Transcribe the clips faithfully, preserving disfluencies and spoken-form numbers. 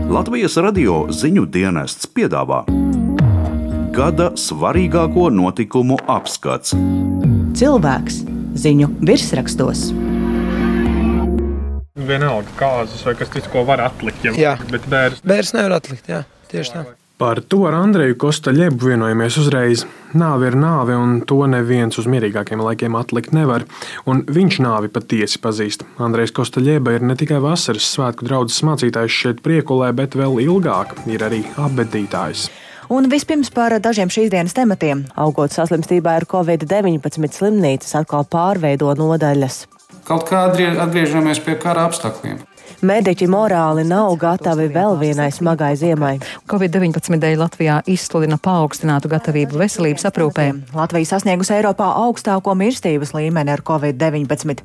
Latvijas radio ziņu dienests piedāvā gada svarīgāko notikumu apskats. Cilvēks ziņu virsrakstos. Vienalga kāzas vai kas cits, ko var atlikt, ja, Jā. bet bērs... Bērs nevar atlikt, jā, tieši tā. Par to ar Andreju Kostaļebu vienojamies uzreiz. Nāve ir nāve, un to neviens uz mierīgākiem laikiem atlikt nevar. Un viņš nāvi patiesi pazīst. Andrejs Kostaļeba ir ne tikai vasaras svētku draudzes mācītājs šeit Priekulē, bet vēl ilgāk ir arī apbedītājs. Un vispirms par dažiem šīs dienas tematiem. Augot saslimstībā ar covid deviņpadsmit slimnīcas atkal pārveido nodaļas. Kaut kā atgriežamies pie kara apstākļiem. Mediķi morāli nav gatavi vēl vienai smagai ziemai. covid deviņpadsmit dēļ Latvijā izsludina paaugstinātu gatavību veselības aprūpē. Latvija sasniegusi Eiropā augstāko mirstības līmeni ar covid deviņpadsmit.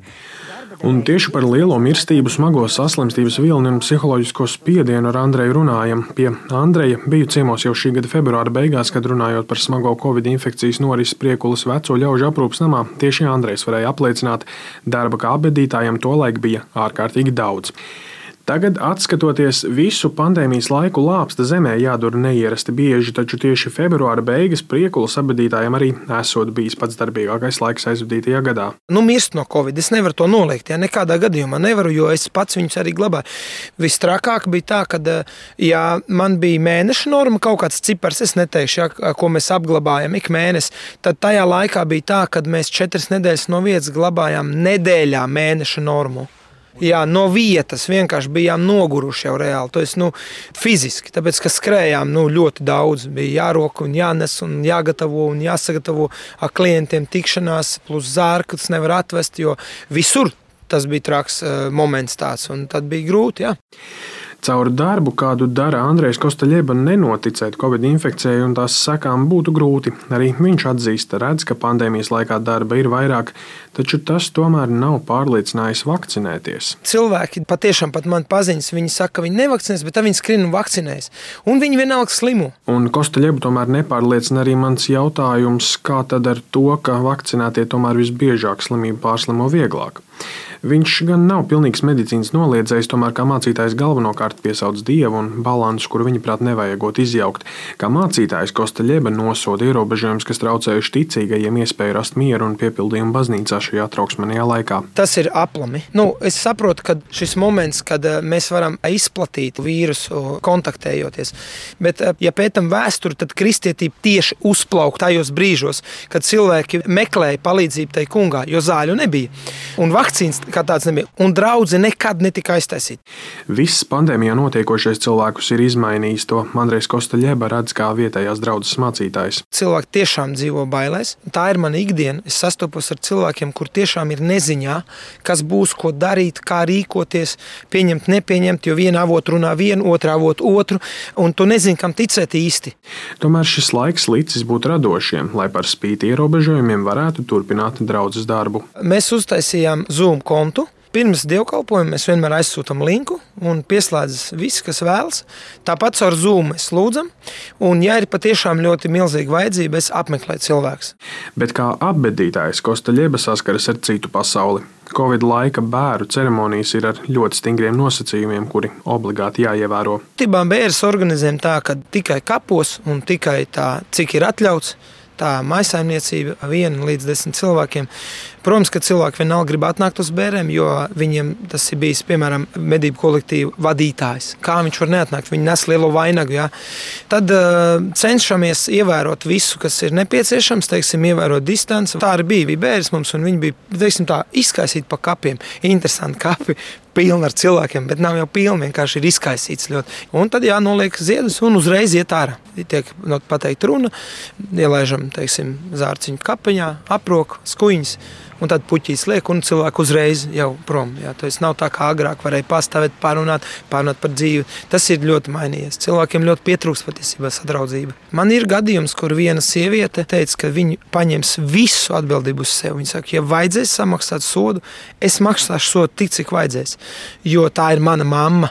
Un tieši par lielo mirstību, smago saslimstības vilni un psiholoģisko spiedienu ar Andreju runājam. Pie Andreja biju ciemos jau šī gada februāra beigās, kad runājot par smago covid infekcijas norisi Priekulas veco ļaužu aprūpes namā. Tieši Andrejs varēja apliecināt, darba kā apbedītājam tolaik bija ārkārtīgi daudz. Tagad, atskatoties visu pandēmijas laiku, lāpsta zemē jādur neierasti bieži, taču tieši februāra beigas Priekulas apbedītājam arī esot bijis pats darbīgākais laiks aizvadītajā gadā. Nu, mirst no covid, es nevaru to noliegt, ja nekādā gadījumā nevaru, jo es pats viņus arī glabāju. Vistrakāk bija tā, kad, ja man bija mēneša norma, kaut kāds cipars, es neteikšu, ja, ko mēs apglabājam ik mēnesi, tad tajā laikā bija tā, kad mēs četras nedēļas no vietas glabājām nedēļā mēneša normu. Jā, no vietas vienkārši bijām noguruši jau reāli, to es, nu, fiziski, tāpēc, ka skrējām, nu, ļoti daudz, bija jārok un jānes un jāgatavo un jāsagatavo ar klientiem tikšanās, plus zārku, tas nevar atvest, jo visur tas bija traks uh, moments tāds, un tad bija grūti, jā. Caur darbu, kādu dara Andrejs Kostaļeba, nenoticēt covid infekcijai un tās sekām būtu grūti. Arī viņš atzīst, redz, ka pandēmijas laikā darba ir vairāk, taču tas tomēr nav pārliecinājis vakcinēties. Cilvēki patiešām pat man paziņas, viņi saka, ka viņi nevakcinēs, bet tā viņi skrien un vakcinēs. Un viņi vienalga slimo. Un Kostaļebu tomēr nepārliecina arī mans jautājums, kā tad ar to, ka vakcinētie tomēr visbiežāk slimību pārslimo vieglāk. Viņš gan nav pilnīgs medicīnas noliedzējs, tomēr kā mācītājs galvenokārt piesauc Dievu un balansu, kuru viņaprāt nevajagot izjaukt. Kā mācītājs Kostaļeba nosoda ierobežojumus, kas traucējuši ticīgajiem iespēju rast mieru un piepildījumu baznīcā šajā trauksmanajā laikā. Tas ir aplami. Nu, es saprotu, ka šis moments, kad mēs varam izplatīt vīrusu kontaktējoties, bet ja pētam vēsturi, tad kristietība tieši uzplauk tajos brīžos, kad cilvēki meklēja palīdzību tai kungā, jo zāļu nebija. Un vakcīnas kā tāds nebija. Un draudze nekad netika aiztaisīt. Viss pandēmijā notiekošais cilvēkus ir izmainījis. To Andrejs Kostaļeba redz kā vietējās draudzes mācītājs. Cilvēki tiešām dzīvo bailēs. Tā ir mana ikdiena. Es sastopos ar cilvēkiem, kur tiešām ir neziņā, kas būs, ko darīt, kā rīkoties, pieņemt, nepieņemt, jo viena avotu runā vienu, otrā avotu otru, un tu nezini, kam ticēt īsti. Tomēr šis laiks licis būt radošiem, lai par spīti ierobežojumiem varētu turpināt draudzes darbu. Mēs uztaisījām Zoom kontu. Pirms dievkalpojuma mēs vienmēr aizsūtam linku un pieslēdzas visi, kas vēlas. Tāpat ar Zoom mēs lūdzam, un ja ir patiešām ļoti milzīga vajadzība, es apmeklēju cilvēks. Bet kā apbedītājs Kostaļeba saskaras ar citu pasauli. Covid laika bēru ceremonijas ir ar ļoti stingriem nosacījumiem, kuri obligāti jāievēro. Tibā bērs organizējam tā, ka tikai kapos un tikai tā, cik ir atļauts. Tā maisaimniecība viena līdz desmit cilvēkiem. Protams, ka cilvēki vienalga grib atnākt uz bērēm, jo viņiem tas ir bijis, piemēram, medību kolektīvu vadītājs. Kā viņš var neatnākt? Viņi nes lielo vainagu, jā. Tad uh, cenšamies ievērot visu, kas ir nepieciešams, teiksim, ievērot distanci. Tā arī bija, bija bēris mums, un viņi bija, teiksim tā, izkaisīti pa kapiem. Interesanti kapi, pilni ar cilvēkiem, bet nav jau pilni, vienkārši ir izkaisīts ļoti. Un tad jānoliek ziedus un uzreiz iet ārā. Tiek pateikt runa, ielaižam, teiksim, zārciņu kapiņā, aproku, skuiņas, un tad puķīs liek, un cilvēku uzreiz jau prom. Jā, tas nav tā, kā agrāk varēja pastāvēt, pārunāt, pārunāt par dzīvi. Tas ir ļoti mainījies. Cilvēkiem ļoti pietrūkst patiesībā sadraudzība. Man ir gadījums, kur viena sieviete teica, ka viņi paņems visu atbildību uz sevi. Viņa saka, ja vajadzēs samaksāt sodu, es maksāšu sodu tik, cik vajadzēs, jo tā ir mana mamma.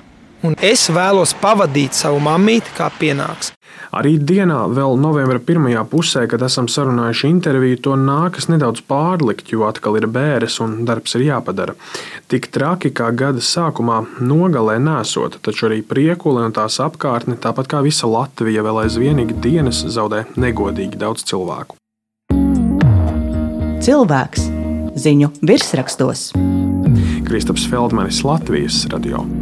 un es vēlos pavadīt savu mammīti kā pienāks. Arī dienā, vēl novembra pirmajā pusē, kad esam sarunājuši interviju, to nākas nedaudz pārlikt, jo atkal ir bēres un darbs ir jāpadara. Tik traki kā gada sākumā nogalē nesot, taču arī Priekule un tās apkārtne, tāpat kā visa Latvija, vēl aizvien ikdienas zaudē negodīgi daudz cilvēku. Cilvēks ziņu virsrakstos. Kristaps Feldmanis, Latvijas radio.